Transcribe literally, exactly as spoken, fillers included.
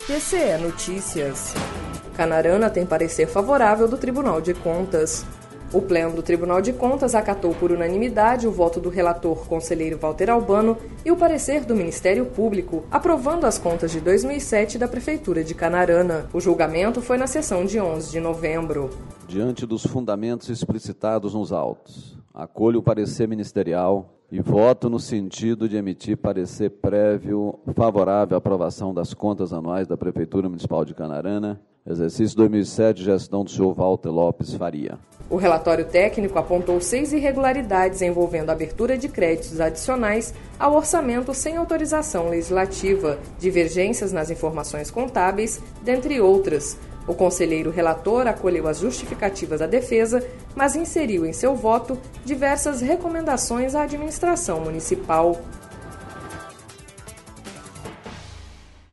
T C E Notícias. Canarana tem parecer favorável do Tribunal de Contas. O Pleno do Tribunal de Contas acatou por unanimidade o voto do relator conselheiro Walter Albano e o parecer do Ministério Público, aprovando as contas de dois mil e sete da Prefeitura de Canarana. O julgamento foi na sessão de onze de novembro. Diante dos fundamentos explicitados nos autos, acolho o parecer ministerial e voto no sentido de emitir parecer prévio favorável à aprovação das contas anuais da Prefeitura Municipal de Canarana, exercício dois mil e sete, gestão do senhor Walter Lopes Faria. O relatório técnico apontou seis irregularidades envolvendo a abertura de créditos adicionais ao orçamento sem autorização legislativa, divergências nas informações contábeis, dentre outras. O conselheiro relator acolheu as justificativas da defesa, mas inseriu em seu voto diversas recomendações à administração municipal.